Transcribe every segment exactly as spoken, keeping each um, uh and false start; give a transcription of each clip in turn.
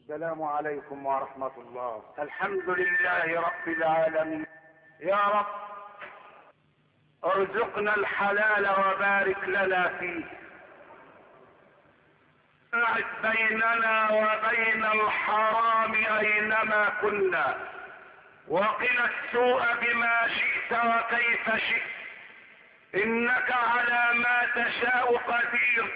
السلام عليكم ورحمة الله. الحمد لله رب العالمين. يا رب ارزقنا الحلال وبارك لنا فيه، اعد بيننا وبين الحرام اينما كنا، وقنا السوء بما شئت وكيف شئت، انك على ما تشاء قدير.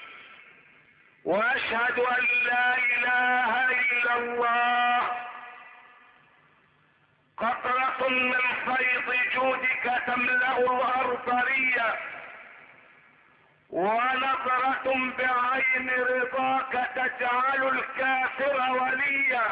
واشهد ان لا اله الا الله، قطرة من فيض جودك تملأ الارض ريا، ونظرة بعين رضاك تجعل الكافر وليا.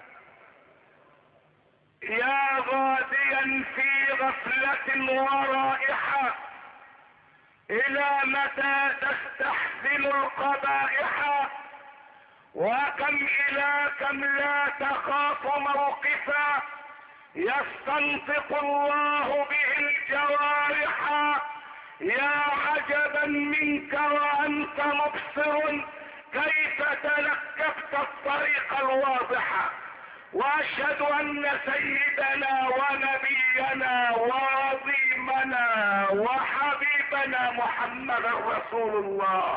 يا غاديا في غفلة ورائحة، الى متى تستحسن القبائح؟ وكم الى كم لا تخاف موقفا، يستنطق الله به الجوارح. يا عجبا منك وانت مبصر، كيف تلكفت الطريق الواضح. واشهد ان سيدنا ونبينا وعظيمنا وحبيبنا محمد رسول الله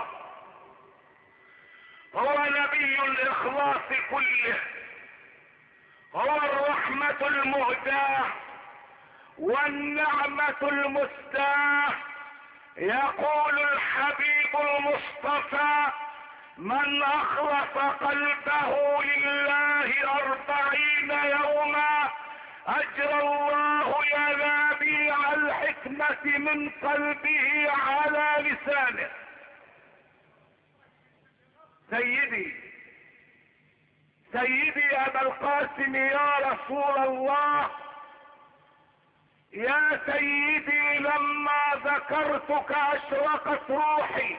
هو نبي الاخلاص كله، هو الرحمة المهداة والنعمة المسداة. يقول الحبيب المصطفى: من اخلص قلبه لله اربعين يوما اجرى الله ينابيع الحكمة من قلبه على لسانه. سيدي سيدي ابا القاسم يا رسول الله، يا سيدي لما ذكرتك اشرقت روحي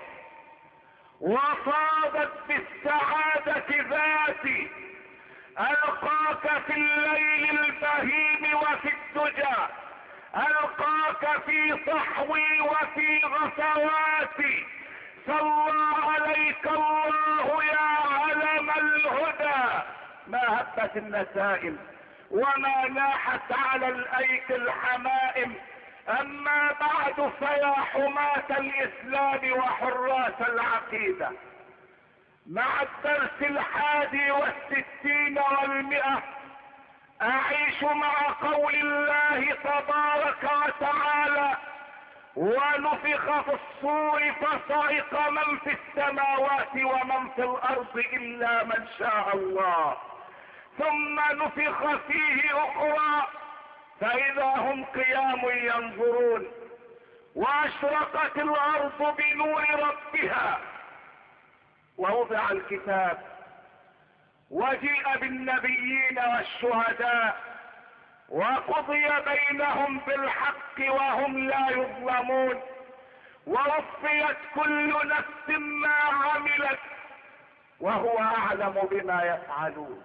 وصادت بالسعادة ذاتي. القاك في الليل البهيم وفي الدجى، القاك في صحوي وفي غفواتي. صلى عليك الله يا علم الهدى. ما هبت النسائم وما ناحت على الايك الحمائم. اما بعد فيا حماة الاسلام وحراس العقيدة، مع الدرس الحادي والستين والمئة اعيش مع قول الله تبارك وتعالى: ونفخ في الصور فصعق من في السماوات ومن في الارض الا من شاء الله، ثم نفخ فيه اخرى فاذا هم قيام ينظرون، واشرقت الارض بنور ربها، ووضع الكتاب، وجيء بالنبيين والشهداء، وقضي بينهم بالحق وهم لا يظلمون، ووفيت كل نفس ما عملت وهو اعلم بما يفعلون.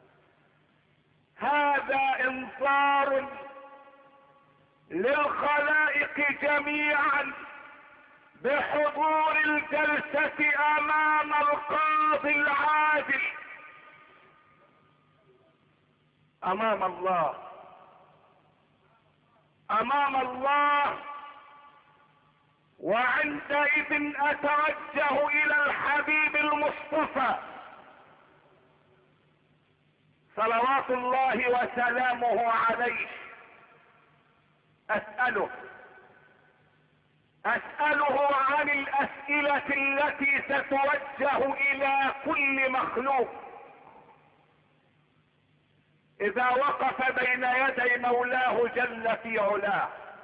هذا انذار للخلائق جميعا بحضور الجلسة امام القاضي العادل امام الله امام الله وعندئذ اتوجه الى الحبيب المصطفى صلوات الله وسلامه عليه، اسأله اسأله عن الاسئلة التي ستوجه الى كل مخلوق اذا وقف بين يدي مولاه جل في علاه.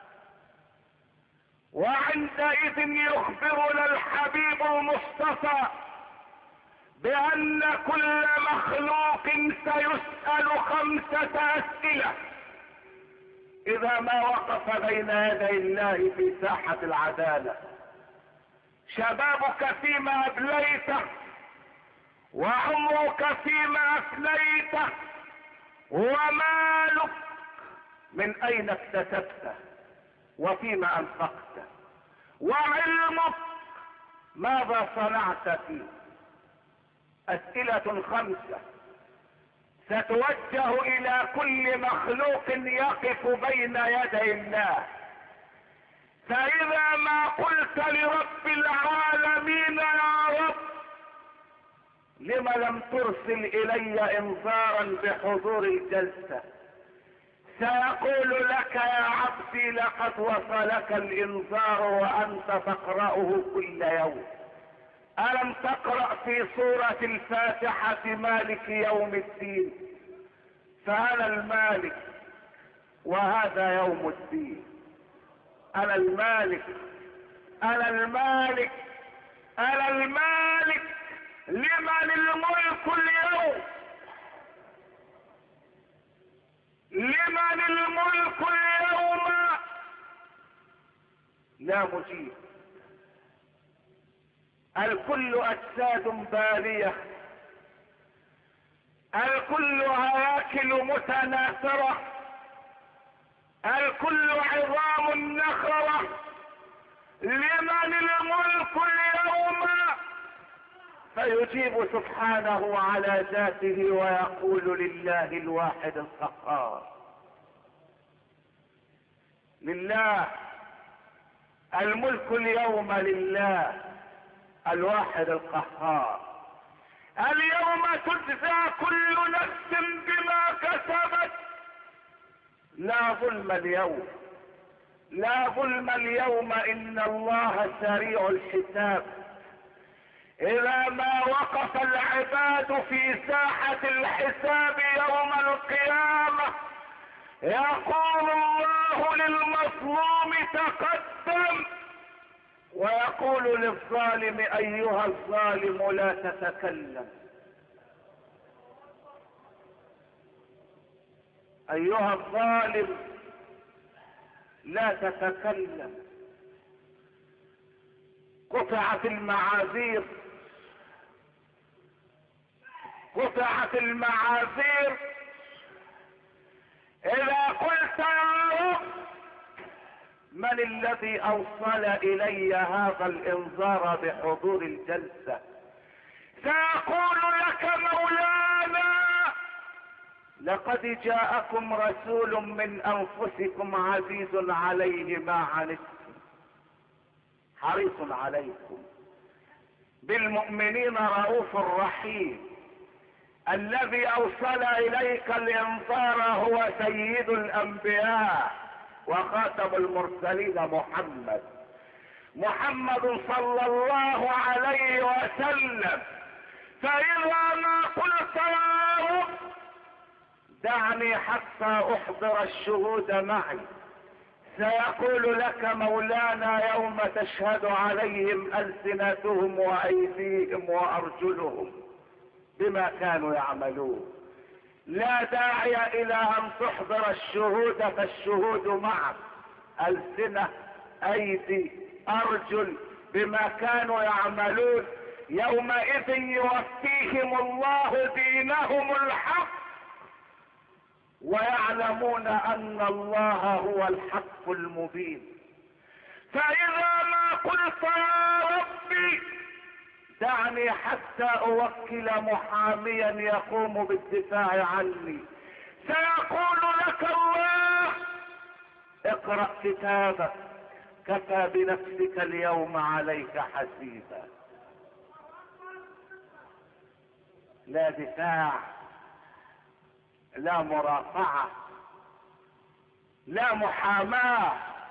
وعندئذ يخبرنا الحبيب المصطفى بان كل مخلوق سيسأل خمسة اسئلة اذا ما وقف بين يدي الله في ساحة العدالة. شبابك فيما ابليته، وعمرك فيما افنيته، ومالك من اين اكتسبته وفيما انفقته، وعلمك ماذا صنعت فيه. اسئلة خمسة ستوجه الى كل مخلوق يقف بين يدي الله. فاذا ما قلت لرب العالمين يا رب لم لم ترسل الي انذارا بحضور الجلسة، سيقول لك يا عبدي لقد وصلك الانذار وانت تقرأه كل يوم. ألم تقرأ في سورة الفاتحة مالك يوم الدين؟ فأنا المالك وهذا يوم الدين. أنا المالك أنا المالك أنا المالك. لمن الملك اليوم؟ لمن الملك اليوم؟ لا مجيب. الكل اجساد بالية، الكل هياكل متناثرة، الكل عظام نخرة. لمن الملك اليوم؟ فيجيب سبحانه على ذاته ويقول لله الواحد القهار. لله الملك اليوم، لله الواحد القهار. اليوم تجزى كل نفس بما كسبت. لا ظلم اليوم، لا ظلم اليوم، ان الله سريع الحساب. اذا ما وقف العباد في ساحة الحساب يوم القيامة يقول الله للمظلوم تقدم، ويقول للظالم ايها الظالم لا تتكلم. ايها الظالم لا تتكلم. قطعت المعاذير، قطعت المعاذير. اذا قلت يا رب من الذي اوصل الي هذا الانذار بحضور الجلسة؟ سأقول لك مولانا لقد جاءكم رسول من انفسكم عزيز عليه ما عنتم حريص عليكم بالمؤمنين رؤوف رحيم. الذي اوصل اليك الانذار هو سيد الانبياء وخاتم المرسلين محمد محمد صلى الله عليه وسلم. فإذا ما قلت يا رب دعني حتى احضر الشهود معي، سيقول لك مولانا يوم تشهد عليهم ألسنتهم وأيديهم وأرجلهم بما كانوا يعملون. لا داعي الى ان تحضر الشهود، فالشهود معك، ألسنة ايدي ارجل بما كانوا يعملون. يومئذ يوفيهم الله دينهم الحق ويعلمون ان الله هو الحق المبين. فاذا ما قلت يا ربي دعني حتى اوكل محاميا يقوم بالدفاع عني، سيقول لك الله اقرأ كتابك كفى بنفسك اليوم عليك حسيبا. لا دفاع، لا مرافعة، لا محاماة،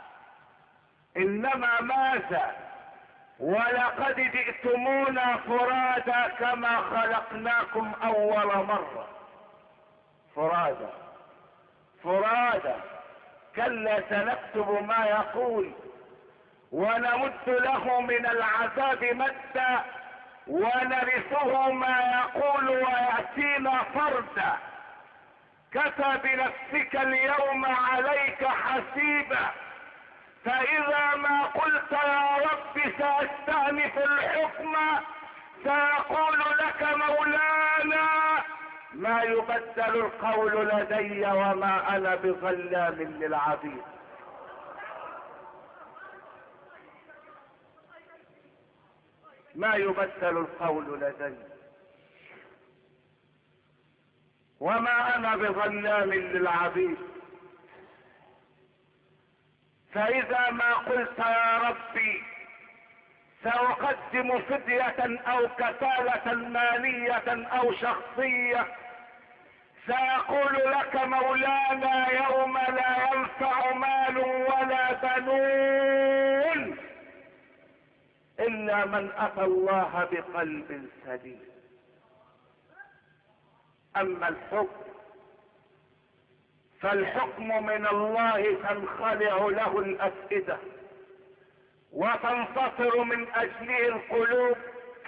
انما ماذا؟ ولقد جئتمونا فرادا كما خلقناكم اول مرة. فرادا فرادا. كلا سنكتب ما يقول ونمد له من العذاب مدا ونرثه ما يقول ويأتينا فردا. كفى بنفسك اليوم عليك حسيبا. فإذا ما قلت يا رب سأستأنف الحكم سيقول لك مولانا ما يبدل القول لدي وما أنا بظلام للعبيد. ما يبدل القول لدي. وما انا بظلام للعبيد. فاذا ما قلت يا ربي سأقدم فدية او كفالة مالية او شخصية، سأقول لك مولانا يوم لا ينفع مال ولا بنون الا من اتى الله بقلب سليم. اما الحكم فالحكم من الله تنخلع له الافئدة وتنتصر من اجله القلوب.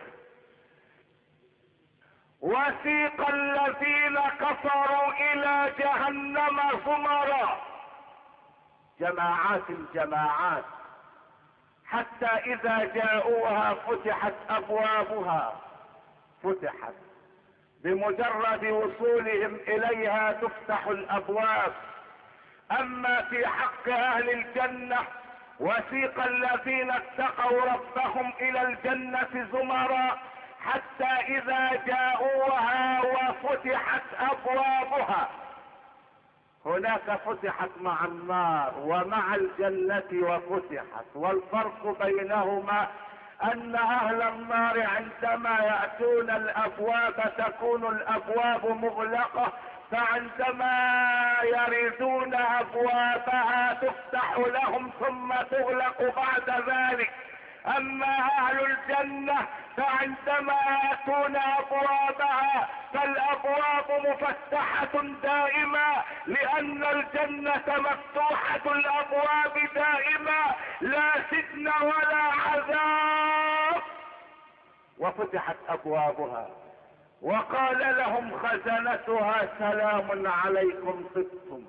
وسيق الذين كفروا الى جهنم زمرا، جماعات الجماعات، حتى اذا جاءوها فتحت ابوابها، فتحت بمجرد وصولهم اليها تفتح الابواب. اما في حق اهل الجنة وسيق الذين اتقوا ربهم الى الجنة زمرا حتى اذا جاءوها وفتحت ابوابها. هناك فتحت مع النار ومع الجنة وفتحت، والفرق بينهما ان اهل النار عندما يأتون الابواب تكون الابواب مغلقة، فعندما يريدون ابوابها تفتح لهم ثم تغلق بعد ذلك. اما اهل الجنة فعندما يأتون ابوابها فالابواب مفتحة دائما، لان الجنة مفتوحة الابواب دائما، لا سجن ولا عذاب. وفتحت ابوابها وقال لهم خزنتها سلام عليكم طبتم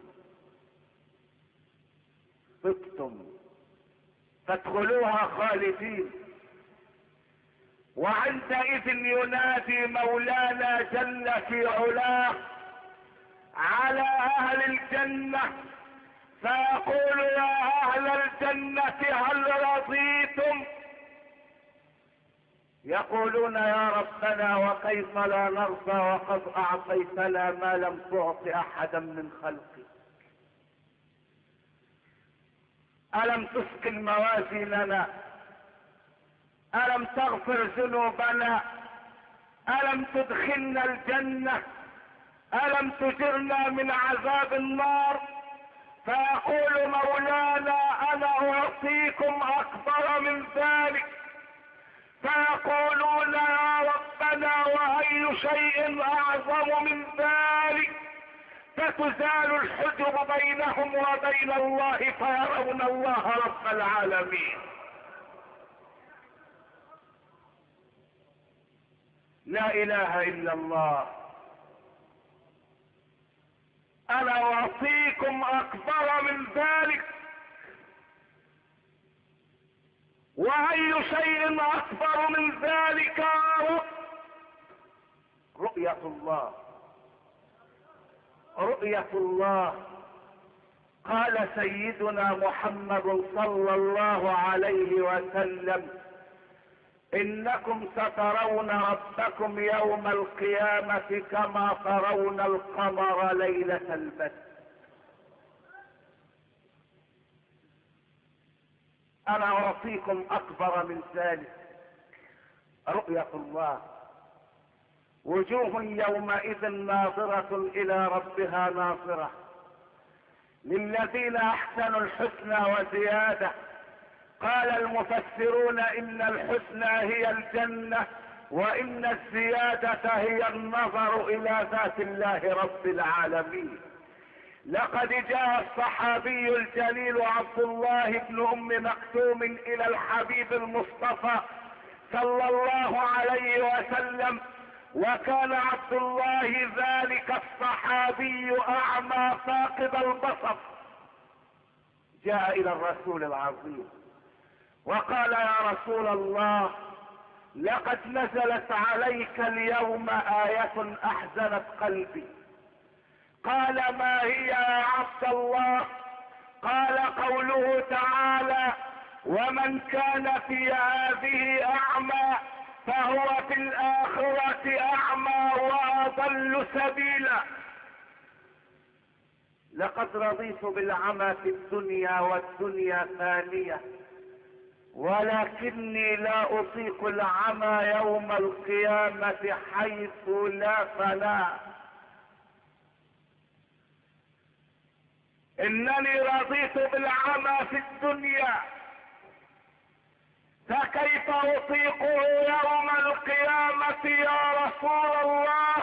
طبتم فادخلوها خالدين. وعندئذ ينادي مولانا جل في علاه على اهل الجنة فيقول يا اهل الجنة هل رضيتم؟ يقولون يا ربنا وكيف لا نرضى وقد اعطيتنا ما لم تعط احدا من خلقك. الم تثقل موازيننا؟ الم تغفر ذنوبنا؟ الم تدخلنا الجنة؟ الم تجرنا من عذاب النار؟ فيقول مولانا انا اعطيكم اكبر من ذلك. فيقولون يا ربنا واي شيء اعظم من ذلك؟ فتزال الحجب بينهم وبين الله فيرون الله رب العالمين. لا اله الا الله. انا اعطيكم اكبر من ذلك، واي شيء اكبر من ذلك؟ رؤية الله، رؤية الله. قال سيدنا محمد صلى الله عليه وسلم انكم سترون ربكم يوم القيامة كما ترون القمر ليلة البدر. انا اعطيكم اكبر من ذلك، رؤية الله. وجوه يومئذ ناظرة الى ربها ناظرة، للذين احسنوا الحسنى وزيادة. قال المفسرون ان الحسنى هي الجنة، وان الزيادة هي النظر الى ذات الله رب العالمين. لقد جاء الصحابي الجليل عبد الله بن ام مكتوم الى الحبيب المصطفى صلى الله عليه وسلم، وكان عبد الله ذلك الصحابي اعمى فاقد البصر. جاء الى الرسول العظيم وقال يا رسول الله لقد نزلت عليك اليوم آية احزنت قلبي. قال ما هي يا عبد الله؟ قال قوله تعالى ومن كان في هذه اعمى فهو في الاخرة اعمى واضل سبيلا. لقد رضيت بالعمى في الدنيا والدنيا ثانية، ولكني لا اطيق العمى يوم القيامة حيث لا فناء. انني رضيت بالعمى في الدنيا، فكيف اطيقه يوم القيامة يا رسول الله؟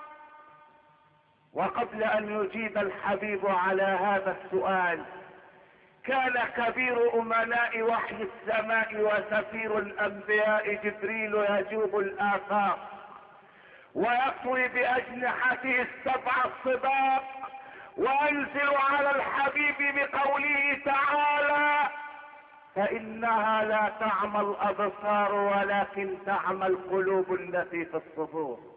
وقبل ان يجيب الحبيب على هذا السؤال، كان كبير امناء وحي السماء وسفير الانبياء جبريل يجوب الافاق ويطوي باجنحته السبع الصباق وينزل على الحبيب بقوله تعالى: فانها لا تعمى الابصار ولكن تعمى القلوب التي في الصدور.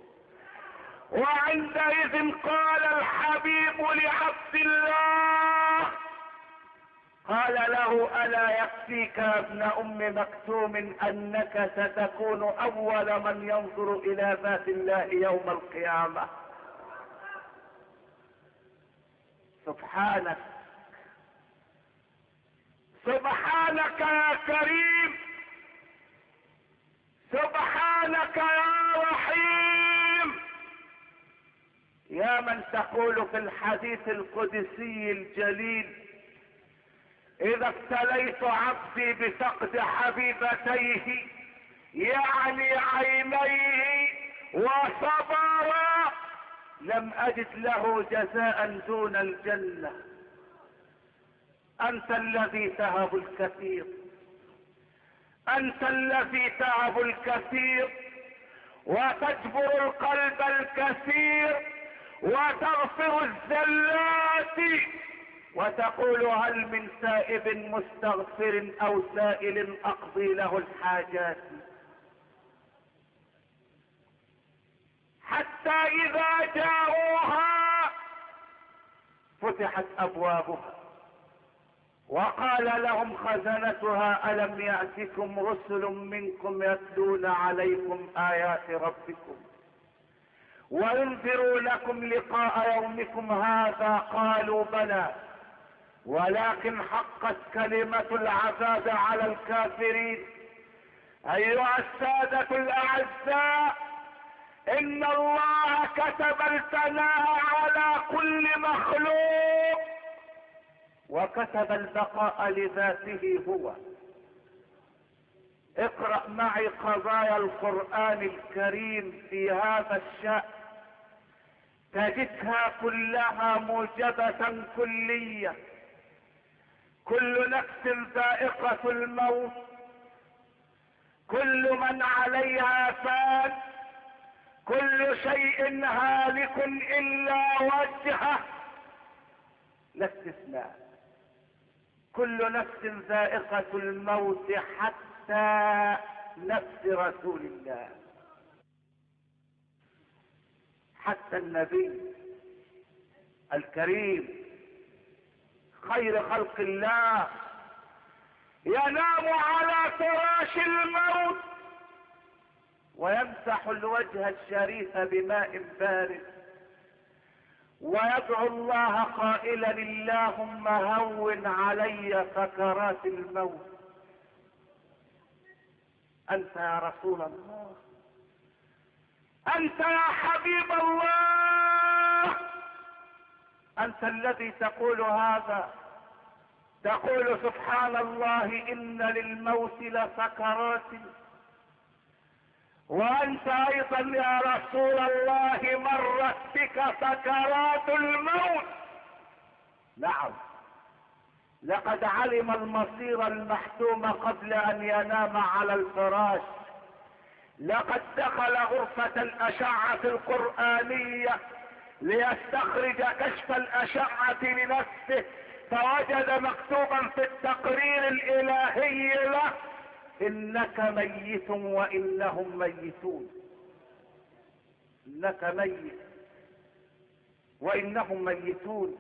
وعندئذ قال الحبيب لعبد الله، قال له: الا يكفيك يا ابن ام مكتوم انك ستكون اول من ينظر الى ذات الله يوم القيامة. سبحانك سبحانك يا كريم، سبحانك يا رحيم، يا من تقول في الحديث القدسي الجليل: اذا ابتليت عبدي بفقد حبيبتيه يعني عينيه وصبر لم اجد له جزاء دون الجنة. انت الذي تهب الكثير، انت الذي تهب الكثير وتجبر القلب الكثير وتغفر الزلات وتقول: هل من تائب مستغفر او سائل اقضي له الحاجات. حتى اذا جاءوها فتحت ابوابها وقال لهم خزنتها: الم يأتكم رسل منكم يتلون عليكم ايات ربكم وينذرونكم لقاء يومكم هذا؟ قالوا: بلى، ولكن حقت كلمة العذاب على الكافرين. ايها السادة الاعزاء، ان الله كتب الفناء على كل مخلوق وكتب البقاء لذاته هو. اقرأ معي قضايا القرآن الكريم في هذا الشأن، تجدها كلها موجبة كلية. كل نفس ذائقة الموت، كل من عليها فان، كل شيء هالك الا وجهه، لا استثناء. كل نفس ذائقة الموت حتى نفس رسول الله، حتى النبي الكريم خير خلق الله ينام على فراش الموت ويمسح الوجه الشريف بماء بارد ويدعو الله قائلا: اللهم هون علي سكرات الموت. انت يا رسول الله، انت يا حبيب الله، انت الذي تقول هذا. تقول: سبحان الله ان للموت لسكرات. وانت ايضا يا رسول الله مرت بك سكرات الموت. نعم، لقد علم المصير المحتوم قبل ان ينام على الفراش. لقد دخل غرفة الاشعة القرآنية ليستخرج كشف الاشعة لنفسه، فوجد مكتوبا في التقرير الالهي له: انك ميت وانهم ميتون. انك ميت وانهم ميتون.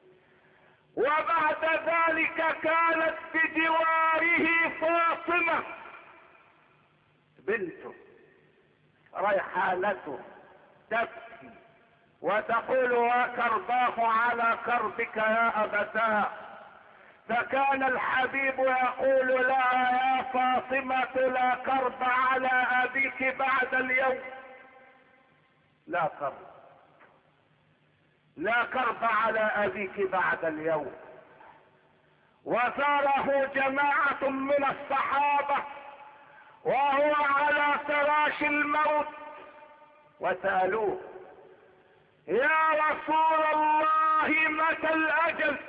وبعد ذلك كانت بجواره فاطمة بنته ريحانته تبكي وتقول وكرباه على كربك يا أبتاه. فكان الحبيب يقول لها يا فاطمة لا كرب على أبيك بعد اليوم، لا كرب، لا كرب على أبيك بعد اليوم. وزاره جماعة من الصحابة وهو على فراش الموت وسألوه يا رسول الله متى الأجل؟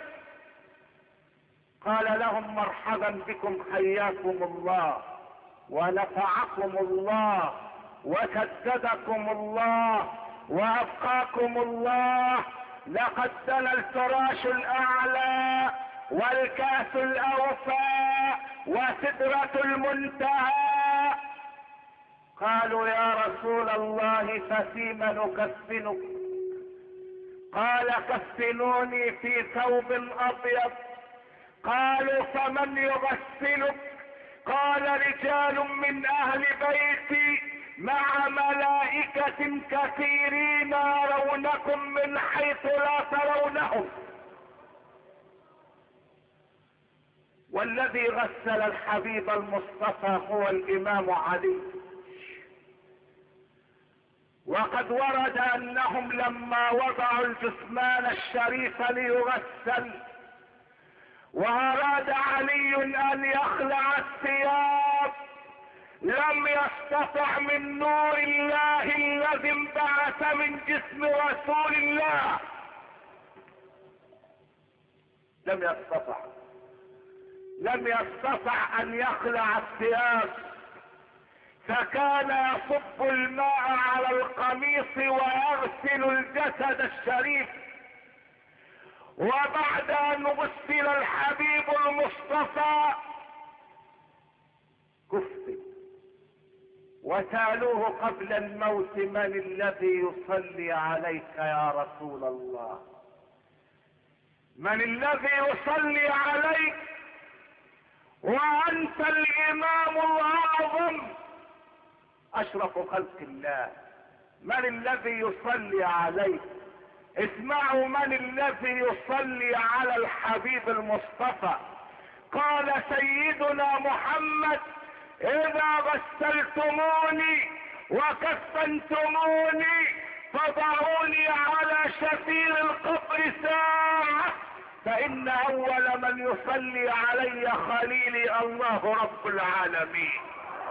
قال لهم مرحبا بكم، حياكم الله ونفعكم الله وسددكم الله وأبقاكم الله. لقد دنا الفراش الأعلى والكأس الأوفى وسدرة المنتهى. قالوا يا رسول الله ففيم نكفنك؟ قال كفنوني في ثوب أبيض. قالوا فمن يغسلك؟ قال رجال من أهل بيتي مع ملائكة كثيرين يرونكم من حيث لا ترونهم. والذي غسل الحبيب المصطفى هو الإمام علي. وقد ورد أنهم لما وضعوا الجثمان الشريف ليغسل وأراد علي أن يخلع الثياب لم يستطع من نور الله الذي انبعث من جسم رسول الله، لم يستطع لم يستطع أن يخلع الثياب، فكان يصب الماء على القميص ويغسل الجسد الشريف. وبعد أن غسل الحبيب المصطفى كفن وسألوه قبل الموت من الذي يصلي عليك يا رسول الله؟ من الذي يصلي عليك وأنت الإمام الأعظم أشرف خلق الله؟ من الذي يصلي عليك؟ اسمعوا من الذي يصلي على الحبيب المصطفى. قال سيدنا محمد إذا غسلتموني وكفنتموني فضعوني على شفير القبر ساعة، فإن أول من يصلي علي خليلي الله رب العالمين.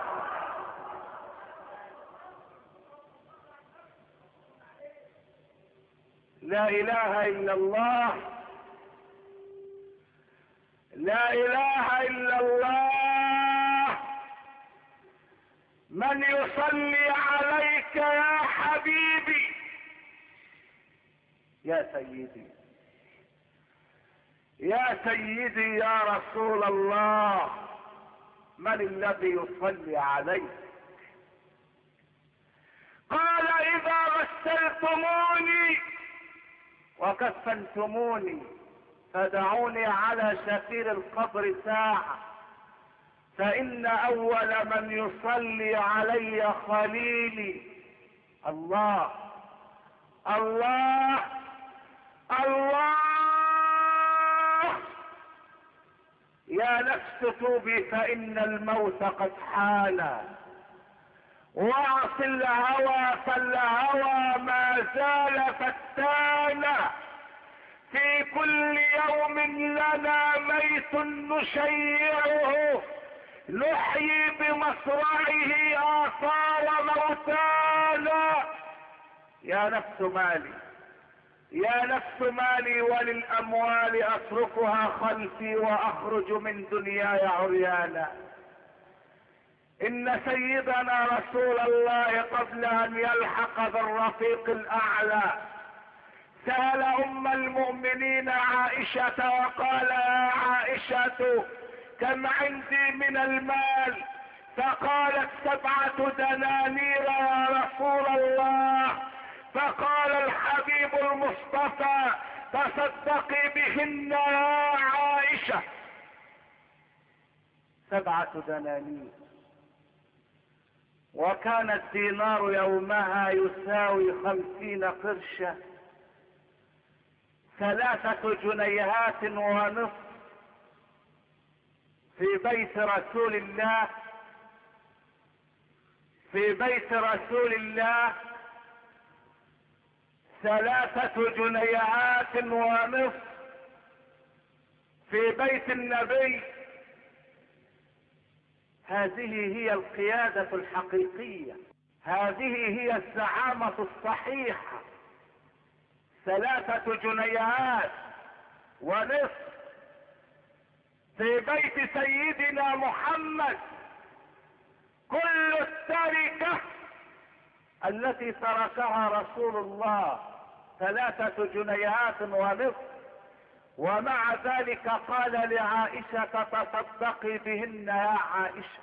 لا إله إلا الله، لا إله إلا الله. من يصلي عليك يا حبيبي؟ يا سيدي يا سيدي يا رسول الله، من الذي يصلي عليك؟ قال إذا غسلتموني وكفنتموني فدعوني على شفير القبر ساعة، فإن أول من يصلي علي خليلي الله الله الله. يا نفس توبي فإن الموت قد حان، واعص الهوى فالهوى ما زال فتانا، في كل يوم لنا ميت نشيعه، نحيي بمصرعه آثار موتانا. يا نفس مالي يا نفس مالي وللأموال أتركها خلفي وأخرج من دنياي عريانا. إن سيدنا رسول الله قبل أن يلحق بالرفيق الأعلى سأل أم المؤمنين عائشة وقال يا عائشة كم عندي من المال؟ فقالت سبعة دنانير يا رسول الله. فقال الحبيب المصطفى تصدقي بهن يا عائشة. سبعة دنانير، وكان الدينار يومها يساوي خمسين قرشا، ثلاثة جنيهات ونصف في بيت رسول الله، في بيت رسول الله ثلاثة جنيهات ونصف في بيت النبي. هذه هي القيادة الحقيقية، هذه هي الزعامة الصحيحة. ثلاثة جنيهات ونصف في بيت سيدنا محمد. كل التركة التي تركها رسول الله ثلاثة جنيهات ونصف، ومع ذلك قال لعائشة تصدقي بهن يا عائشة.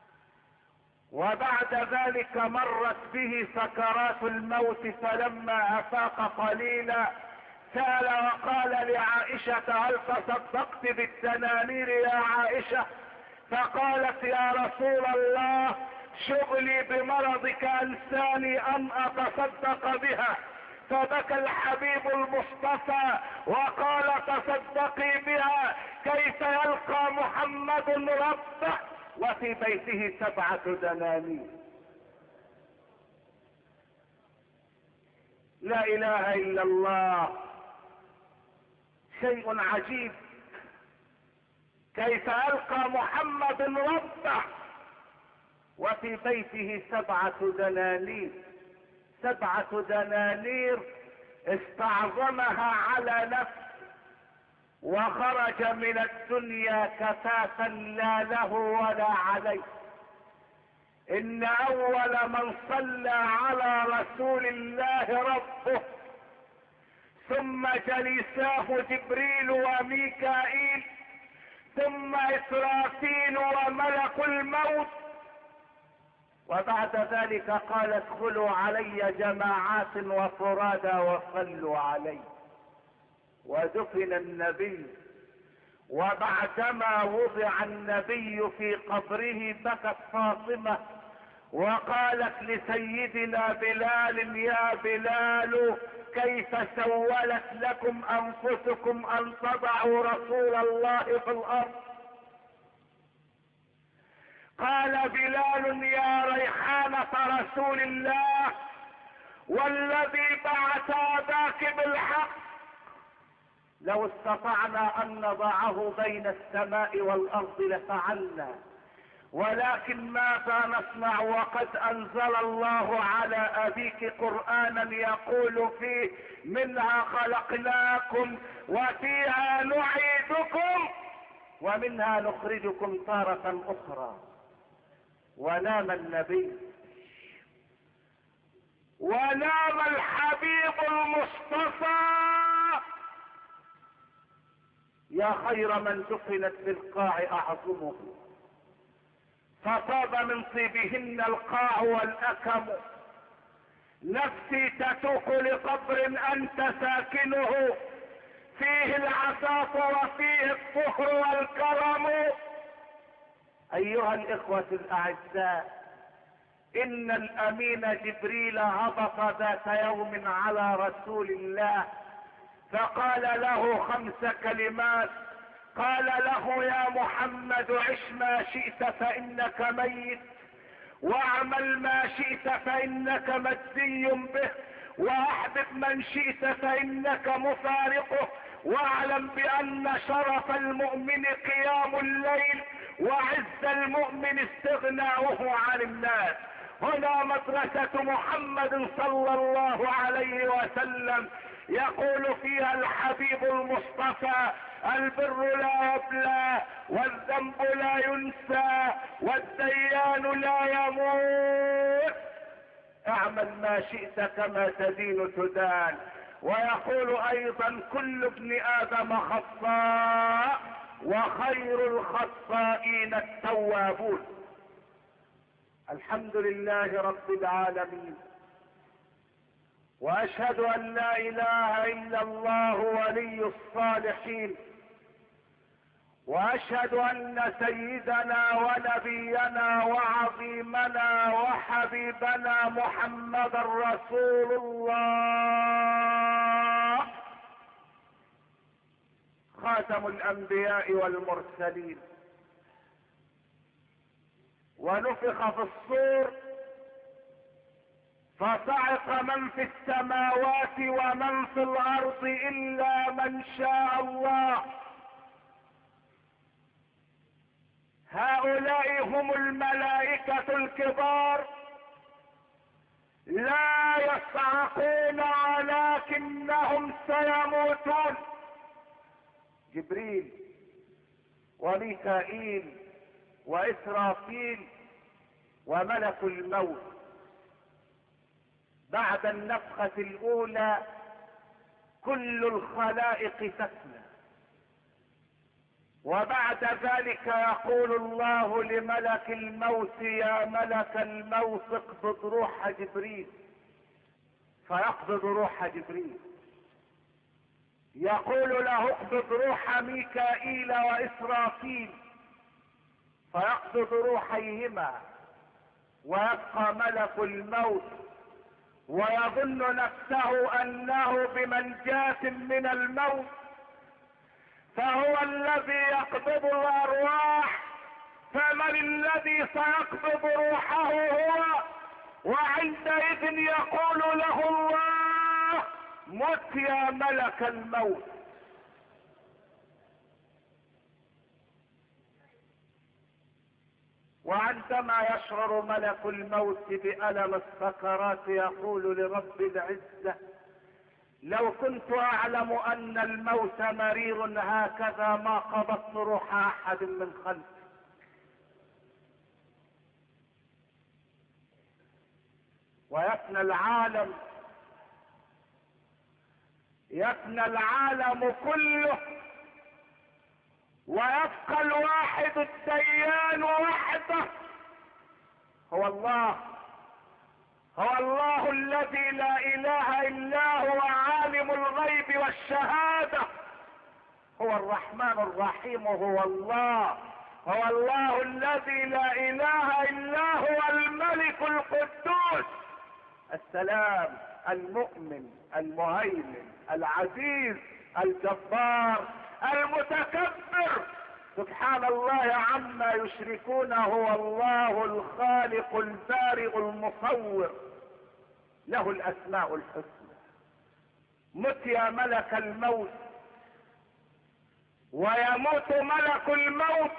وبعد ذلك مرت به سكرات الموت، فلما افاق قليلا سأل وقال لعائشة هل تصدقت بالدنانير يا عائشة؟ فقالت يا رسول الله شغلي بمرضك انساني ان اتصدق بها. فبكى الحبيب المصطفى وقال تصدقي بها كيف يلقى محمد ربه وفي بيته سبعة دنانير. لا اله الا الله، شيء عجيب. كيف يلقى محمد ربه وفي بيته سبعة دنانير. سبعة دنانير استعظمها على نفسه وخرج من الدنيا كفافا لا له ولا عليه. ان اول من صلى على رسول الله ربه، ثم جلساه جبريل وميكائيل، ثم اسرافيل وملك الموت. وبعد ذلك قال ادخلوا علي جماعات وفرادا وصلوا علي. ودفن النبي، وبعدما وضع النبي في قبره بكت فاطمة وقالت لسيدنا بلال يا بلال كيف سولت لكم انفسكم ان تضعوا رسول الله في الارض؟ قال بلال يا ريحانة رسول الله والذي بعث اباك بالحق لو استطعنا ان نضعه بين السماء والارض لفعلنا، ولكن ماذا نصنع وقد انزل الله على ابيك قرآنا يقول فيه منها خلقناكم وفيها نعيدكم ومنها نخرجكم تارة اخرى. ونام النبي ونام الحبيب المصطفى يا خير من دفنت في القاع اعظمه، فطاب من طيبهن القاع والاكم. نفسي تتوق لقبر انت ساكنه فيه العفاف وفيه الطهر والكرم. ايها الاخوة الاعزاء، ان الامين جبريل هبط ذات يوم على رسول الله فقال له خمس كلمات. قال له يا محمد عش ما شئت فانك ميت، واعمل ما شئت فانك مجزي به، واحبب من شئت فانك مفارقه، واعلم بان شرف المؤمن قيام الليل وعز المؤمن استغناؤه عن الناس. هنا مدرسة محمد صلى الله عليه وسلم يقول فيها الحبيب المصطفى البر لا يبلى والذنب لا ينسى والديان لا يموت. اعمل ما شئت كما تدين تدان. ويقول ايضا كل ابن ادم خطاء وخير الخطائين التوابون. الحمد لله رب العالمين، واشهد ان لا اله الا الله ولي الصالحين، واشهد ان سيدنا ونبينا وعظيمنا وحبيبنا محمد رسول الله خاتم الانبياء والمرسلين. ونفخ في الصور فصعق من في السماوات ومن في الارض الا من شاء الله. هؤلاء هم الملائكة الكبار، لا يصعقون ولكنهم سيموتون. جبريل وميكائيل وإسرافيل وملك الموت بعد النفخة الأولى كل الخلائق تفنى، وبعد ذلك يقول الله لملك الموت يا ملك الموت اقبض روح جبريل، فيقبض روح جبريل. يقول له اقبض روح ميكائيل وإسرافيل، فيقبض روحيهما، ويبقى ملك الموت ويظن نفسه انه بمنجاة من الموت، فهو الذي يقبض الارواح. فمن الذي سيقبض روحه هو، وعندئذ يقول له الله مت يا ملك الموت. وعندما يشعر ملك الموت بألم السكرات يقول لرب العزة لو كنت اعلم ان الموت مرير هكذا ما قبضت روح احد من خلقي. ويفنى العالم، يفنى العالم كله، ويبقى الواحد الديان وحده هو الله. هو الله الذي لا اله الا هو عالم الغيب والشهادة، هو الرحمن الرحيم، هو الله. هو الله الذي لا اله الا هو الملك القدوس السلام المؤمن المهيمن العزيز الجبار المتكبر. سبحان الله عما يشركون، هو الله الخالق البارئ المصور، له الاسماء الحسنى. مت يا ملك الموت، ويموت ملك الموت،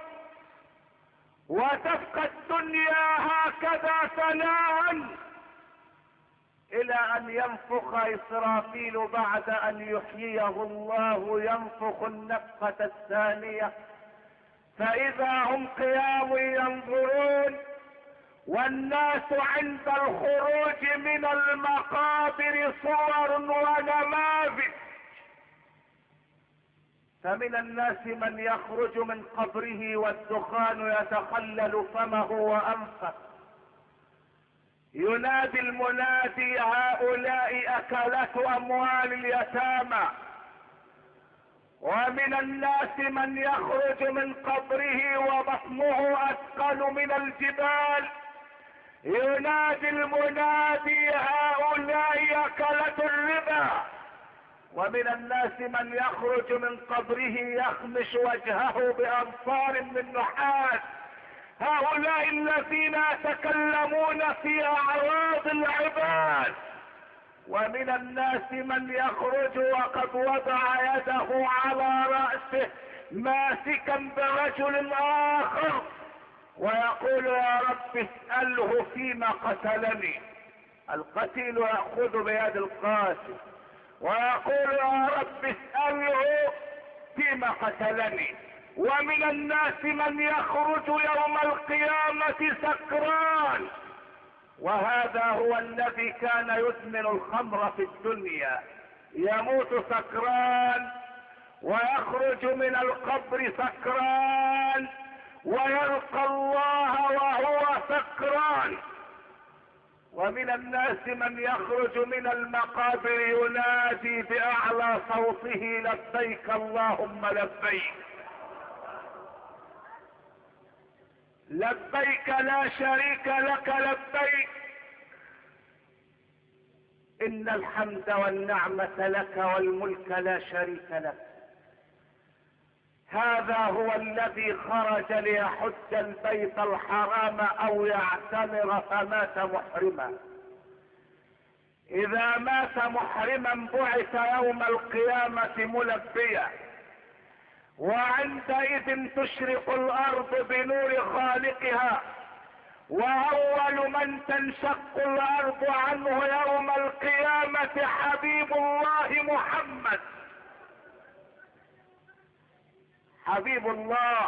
وتبقى الدنيا هكذا ثناء الى ان ينفخ اسرافيل بعد ان يحييه الله، ينفخ النفخة الثانية، فاذا هم قيام ينظرون، والناس عند الخروج من المقابر صور ونماذج. فمن الناس من يخرج من قبره والدخان يتخلل فمه وانفه، ينادي المنادي هؤلاء اكلة اموال اليتامى. ومن الناس من يخرج من قبره وبطنه اثقل من الجبال، ينادي المنادي هؤلاء اكلة الربا. ومن الناس من يخرج من قبره يخمش وجهه بأنصار من نحاس، هؤلاء الذين يتكلمون في اعراض العباد. ومن الناس من يخرج وقد وضع يده على رأسه ماسكا برجل اخر، ويقول يا رب اسأله فيما قتلني. القتيل يأخذ بيد القاتل ويقول يا رب اسأله فيما قتلني. ومن الناس من يخرج يوم القيامة سكران، وهذا هو الذي كان يدمن الخمر في الدنيا، يموت سكران ويخرج من القبر سكران ويلقى الله وهو سكران. ومن الناس من يخرج من المقابر ينادي بأعلى صوته لبيك اللهم لبيك، لبيك لا شريك لك لبيك، ان الحمد والنعمة لك والملك لا شريك لك. هذا هو الذي خرج ليحج البيت الحرام او يعتمر فمات محرما. اذا مات محرما بعث يوم القيامة ملبيا، وعندئذ تشرق الارض بنور خالقها، واول من تنشق الارض عنه يوم القيامة حبيب الله محمد. حبيب الله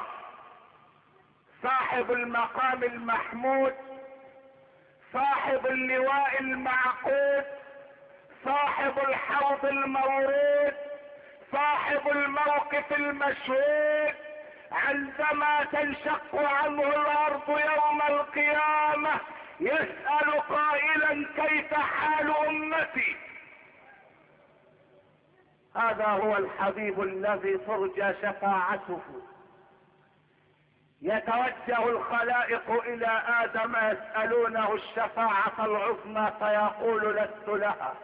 صاحب المقام المحمود، صاحب اللواء المعقود، صاحب الحوض المورود، صاحب الموقف المشهود. عندما تنشق عنه الارض يوم القيامة يسأل قائلا كيف حال امتي؟ هذا هو الحبيب الذي ترجى شفاعته. يتوجه الخلائق الى ادم يسألونه الشفاعة العظمى فيقول لست لها.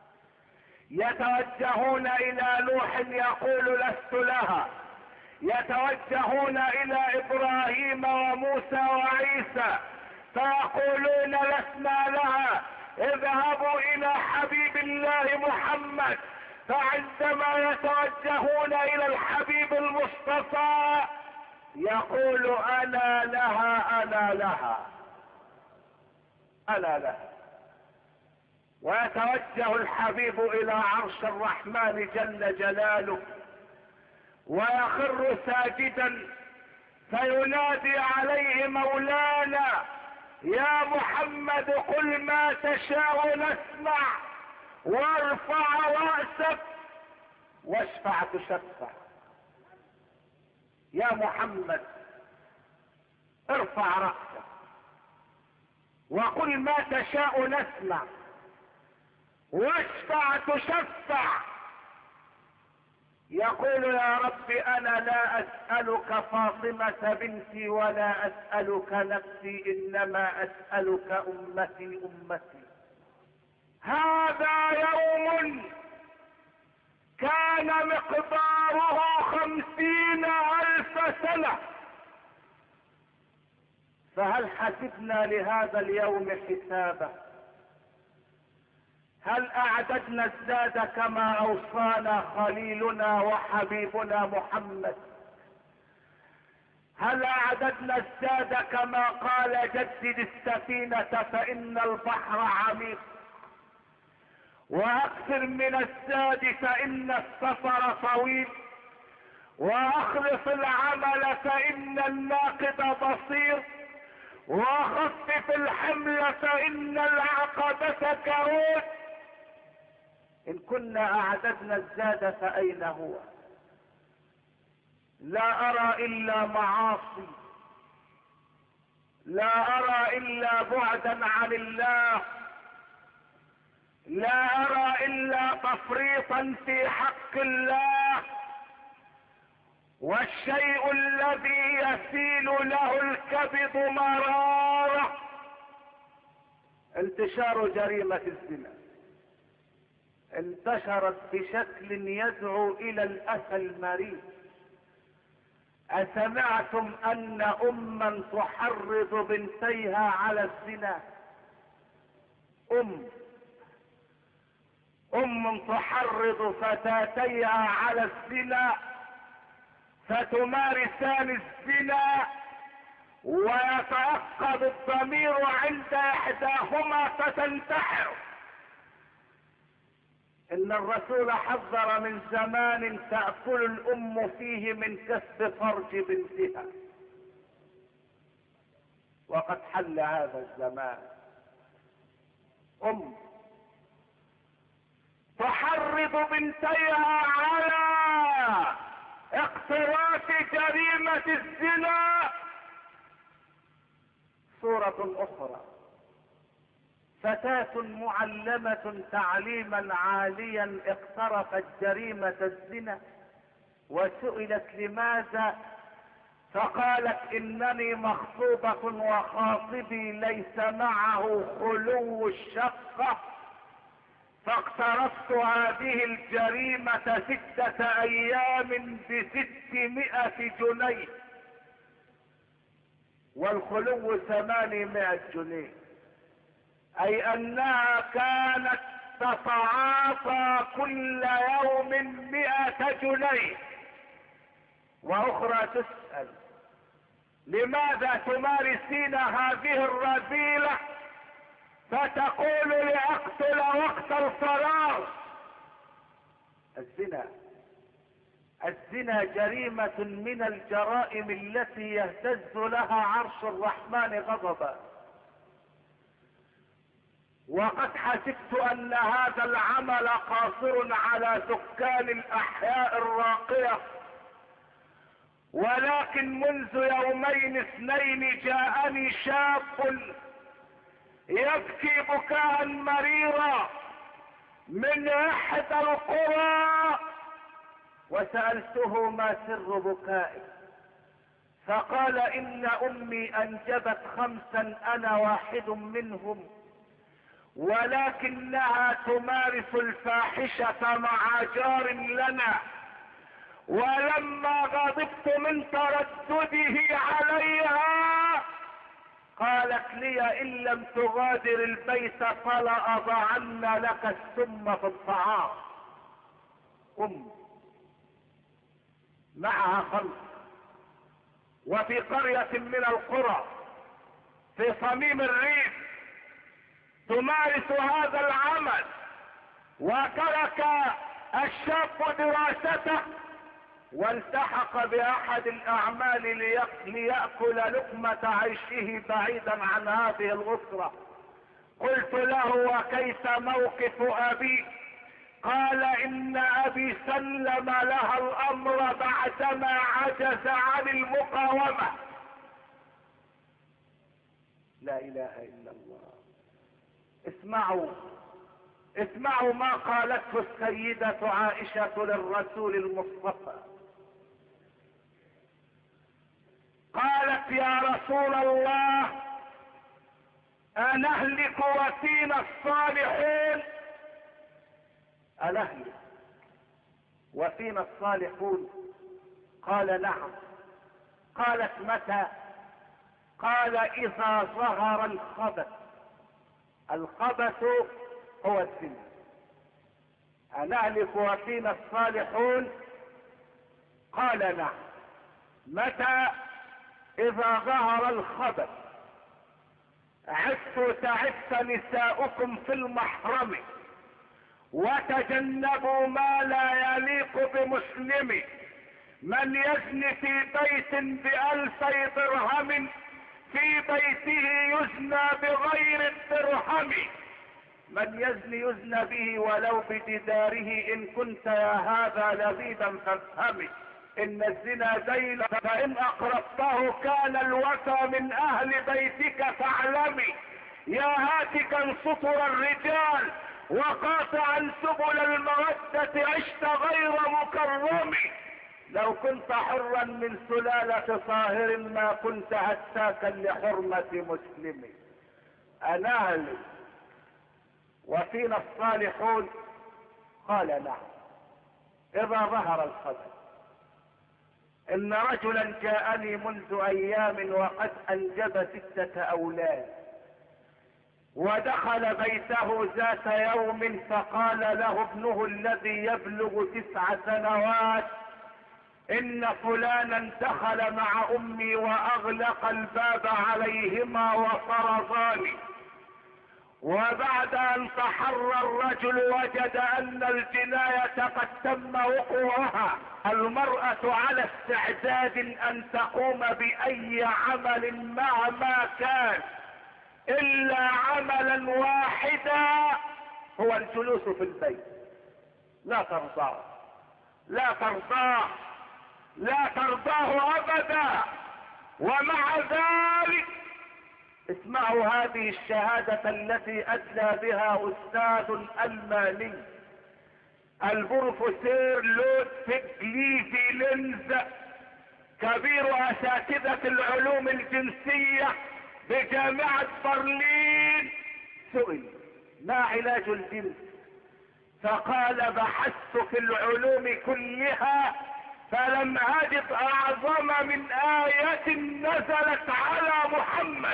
يتوجهون الى نوح يقول لست لها. يتوجهون الى ابراهيم وموسى وعيسى فيقولون لسنا لها. اذهبوا الى حبيب الله محمد. فعندما يتوجهون الى الحبيب المصطفى يقول انا لها انا لها انا لها. ويتوجه الحبيب الى عرش الرحمن جل جلاله ويخر ساجدا فينادي عليه مولانا يا محمد قل ما تشاء نسمع وارفع رأسك واشفع تشفع. يا محمد ارفع رأسك وقل ما تشاء نسمع واشفع تشفع. يقول يا رب انا لا اسألك فاطمة بنتي ولا اسألك نفسي انما اسألك امتي امتي. هذا يوم كان مقداره خمسين الف سنة، فهل حسبنا لهذا اليوم حسابا؟ هل اعددنا الزاد كما اوصانا خليلنا وحبيبنا محمد؟ هل اعددنا الزاد كما قال جدد السفينة فان البحر عميق، واكثر من الزاد فان السفر طويل، واخلص العمل فان الناقد بصير، وخفف الحمل فان العقبة كروت. ان كنا اعددنا الزاد فاين هو؟ لا ارى الا معاصي، لا ارى الا بعدا عن الله، لا ارى الا تفريطا في حق الله. والشيء الذي يسيل له الكبد مرارة انتشار جريمة الزنا. انتشرت بشكل يدعو الى الاسى المريض. اسمعتم ان اما تحرض بنتيها على الزنا؟ ام ام تحرض فتاتيها على الزنا فتمارسان الزنا ويتعقد الضمير عند احداهما فتنتحر. ان الرسول حذر من زمان تأكل الام فيه من كسب فرج بنتها، وقد حل هذا الزمان. ام تحرض بنتيها على اقتراف جريمة الزنا. صورة اخرى، فتاة معلمة تعليما عاليا اقترفت جريمة الزنا وسئلت لماذا فقالت انني مخطوبة وخاطبي ليس معه خلو الشقة فاقترفت هذه الجريمة ستة ايام بستمائة جنيه، والخلو ثمانمائة جنيه، اي انها كانت تتعاطى كل يوم مئة جنيه. واخرى تسأل: لماذا تمارسين هذه الرذيلة؟ فتقول: لأقتل وقت الفراغ. الزنا الزنا جريمة من الجرائم التي يهتز لها عرش الرحمن غضبا. وقد حسبت ان هذا العمل قاصر على سكان الاحياء الراقية، ولكن منذ يومين اثنين جاءني شاب يبكي بكاء مريرا من احدى القرى، وسألته: ما سر بكائك؟ فقال: ان امي انجبت خمسا انا واحد منهم، ولكنها تمارس الفاحشة مع جار لنا، ولما غضبت من تردده عليها قالت لي: ان لم تغادر البيت فلا اضعن لك السم في الطعام. ام معها خمس، وفي قرية من القرى في صميم الريف تمارس هذا العمل، وترك الشاب دراسته والتحق باحد الاعمال ليأكل لقمة عيشه بعيدا عن هذه الاسرة. قلت له: وكيف موقف ابي؟ قال: ان ابي سلم لها الامر بعدما عجز عن المقاومة. لا اله الا الله. اسمعوا اسمعوا ما قالته السيدة عائشة للرسول المصطفى. قالت: يا رسول الله، أنهلك وفينا الصالحون؟ أنهلك وفينا الصالحون؟ قال: نعم. قالت: متى؟ قال: إذا ظهر الخبث. الخبث هو الزنا. أنهلك وفينا الصالحون؟ قال: نعم. متى؟ إذا ظهر الخبث. عفوا تعف نساؤكم في المحرم، وتجنبوا ما لا يليق بمسلم. من يزن في بيت بألفي درهم في بيته يزنى بغير الدرهم. من يزن يزنى به ولو بدداره. ان كنت يا هذا لبيبا فافهمي ان الزنا دين، فان اقربته كان الوفى من اهل بيتك فاعلمي. يا هاتكا سطر الرجال وقاطعا سبل المودة عشت غير مكرم. لو كنت حرا من سلالة طاهر ما كنت هتاكا لحرمة مسلم. أنهلك وفينا الصالحون؟ قال: نعم. إذا ظهر الخبث. إن رجلا جاءني منذ أيام وقد أنجب ستة أولاد، ودخل بيته ذات يوم فقال له ابنه الذي يبلغ تسع سنوات: ان فلانا دخل مع امي واغلق الباب عليهما وطرداني. وبعد ان تحرى الرجل وجد ان الجناية قد تم وقوعها. المرأة على استعداد ان تقوم باي عمل مهما كان الا عملا واحدا، هو الجلوس في البيت. لا ترضاه لا ترضاه لا ترضاه ابدا. ومع ذلك اسمعوا هذه الشهادة التي ادلى بها استاذ الماني البروفيسور لودفيج ليفي لينز، كبير اساتذة العلوم الجنسية بجامعة برلين، سئل: ما علاج الجنس؟ فقال بحثت في العلوم كلها فلم اجد اعظم من آية نزلت على محمد.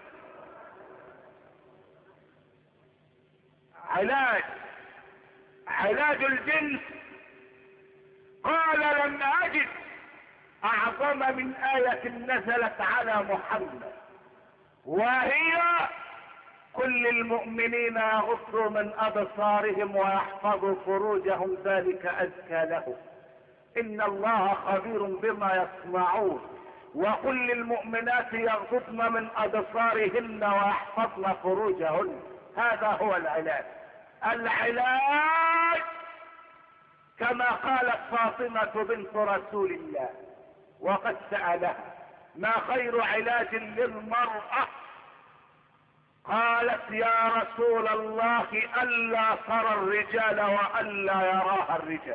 علاج علاج الجنس. قال لم اجد اعظم من آية نزلت على محمد، وهي كل المؤمنين يغضوا من ابصارهم ويحفظوا فروجهم ذلك ازكى لهم ان الله خبير بما يصنعون. وكل المؤمنات يغضضن من ابصارهن ويحفظن فروجهن. هذا هو العلاج. العلاج كما قالت فاطمة بنت رسول الله وقد سألها ما خير علاج للمرأة؟ قالت يا رسول الله ألا ترى الرجال وألا يراها الرجال.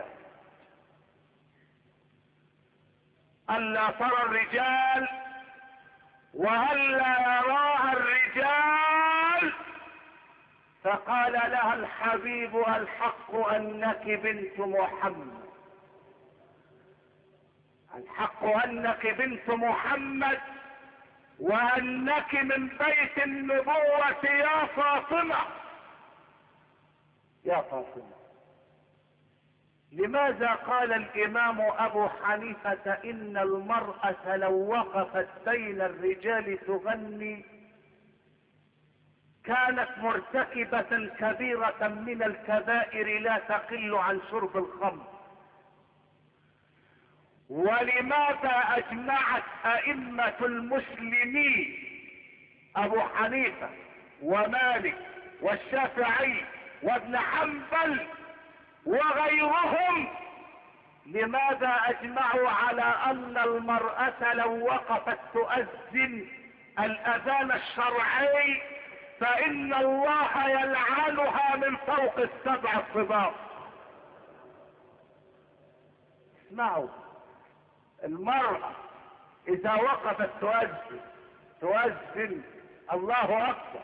ألا ترى الرجال وألا يراها الرجال. فقال لها الحبيب الحق أنك بنت محمد، الحق أنك بنت محمد وأنك من بيت النبوة يا فاطمة. يا فاطمة، لماذا قال الإمام أبو حنيفة إن المرأة لو وقفت بين الرجال تغني كانت مرتكبة كبيرة من الكبائر لا تقل عن شرب الخمر؟ ولماذا اجمعت ائمة المسلمين ابو حنيفة ومالك والشافعي وابن حنبل وغيرهم، لماذا اجمعوا على ان المرأة لو وقفت تؤذن الاذان الشرعي فان الله يلعنها من فوق السبع الطباق؟ اسمعوا، المرأة اذا وقفت تؤذن تؤذن الله اكبر،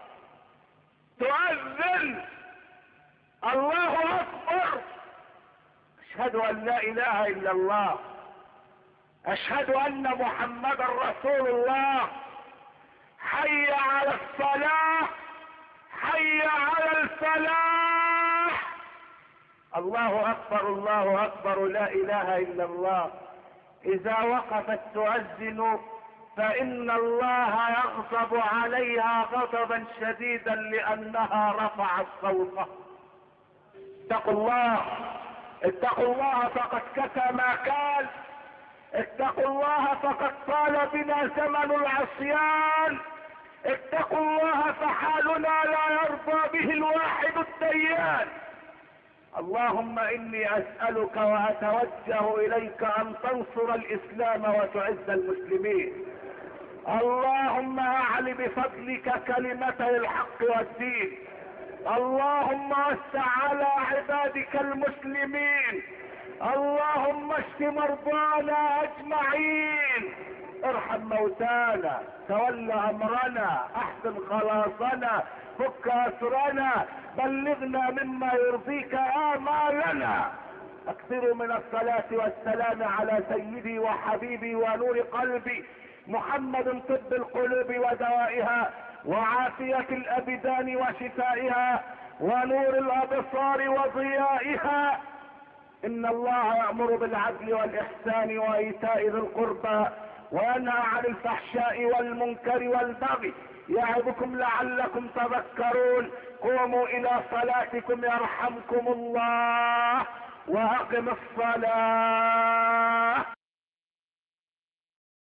تؤذن الله اكبر، اشهد ان لا اله الا الله، اشهد ان محمدا رسول الله، حي على الصلاة، حي على الفلاح، الله اكبر الله اكبر، لا اله الا الله. اذا وقفت تؤذن فان الله يغضب عليها غضبا شديدا لانها رفعت صوتها. اتقوا الله، اتقوا الله فقد كفى ما كان، اتقوا الله فقد طال بنا زمن العصيان، اتقوا الله فحالنا لا يرضى به الواحد الديان. اللهم اني اسألك واتوجه اليك ان تنصر الاسلام وتعز المسلمين. اللهم اعل بفضلك كلمتي الحق والدين. اللهم وسع على عبادك المسلمين. اللهم اشف مرضانا اجمعين، ارحم موتانا، تول امرنا، احسن خلاصنا، فك اسرنا، بلغنا مما يرضيك آمالنا. اكثروا من الصلاة والسلام على سيدي وحبيبي ونور قلبي محمد، طب القلوب ودوائها وعافية الابدان وشفائها ونور الابصار وضيائها. ان الله يأمر بالعدل والاحسان وايتاء ذي القربى وينهى عن الفحشاء والمنكر والبغي يعظكم لعلكم تذكرون. قوموا الى صلاتكم يرحمكم الله واقم الصلاة.